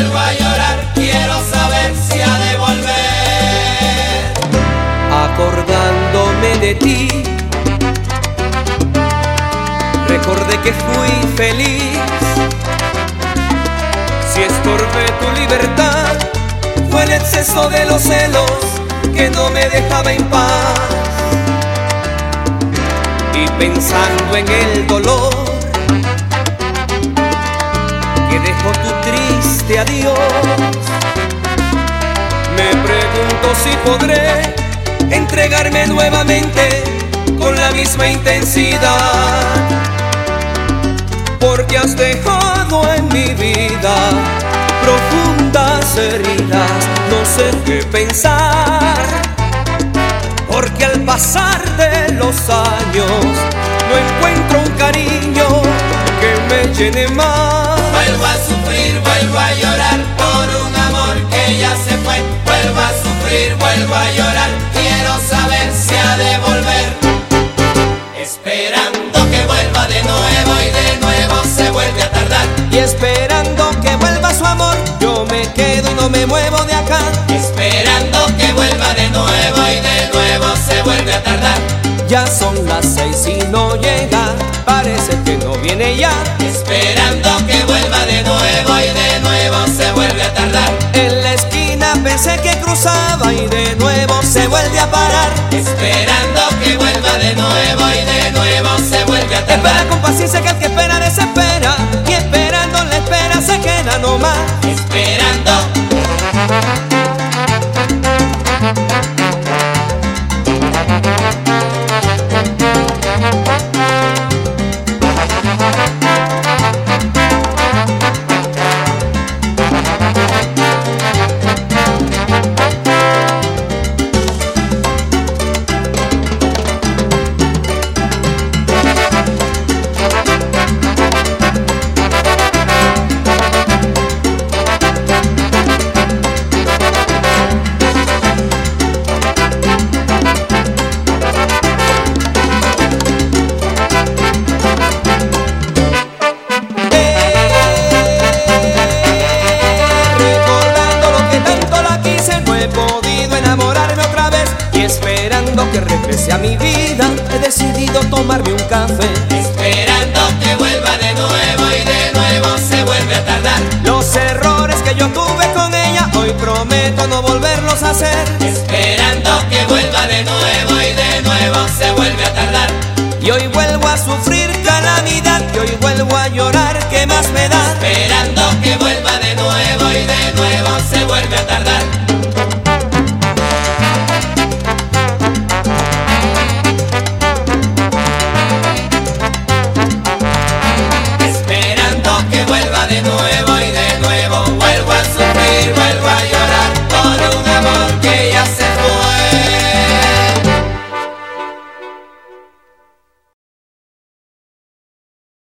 vuelvo a llorar, quiero saber si ha de volver. Acordándome de ti, recordé que fui feliz. Si estorbé tu libertad, fue el exceso de los celos que no me dejaba en paz. Y pensando en el dolor que dejó tu triste adiós, me pregunto si podré entregarme nuevamente con la misma intensidad, porque has dejado en mi vida profundas heridas. No sé qué pensar, porque al pasar de los años no encuentro un cariño que me llene más. Vuelvo a sufrir, vuelvo a llorar por un amor que ya se fue. Vuelvo a sufrir, vuelvo a llorar, quiero saber si ha de volver. Esperando que vuelva de nuevo y de nuevo se vuelve a tardar. Y esperando que vuelva su amor, yo me quedo y no me muevo de acá. Esperando que vuelva de nuevo y de nuevo se vuelve a tardar. Ya son las 6 y no llega, parece que no viene ya. Esperando que vuelva de nuevo y de nuevo se vuelve a tardar. En la esquina pensé que cruzaba y de nuevo se vuelve a parar. Esperando que vuelva de nuevo y de nuevo se vuelve a tardar. Espera con paciencia que el que espera desespera, y esperando la espera se queda nomás. Esperando. Esperando que regrese a mi vida, he decidido tomarme un café. Esperando que vuelva de nuevo y de nuevo se vuelve a tardar. Los errores que yo tuve con ella, hoy prometo no volverlos a hacer. Esperando que vuelva de nuevo y de nuevo se vuelve a tardar. Y hoy vuelvo a sufrir calamidad, y hoy vuelvo a llorar, ¿qué más me da?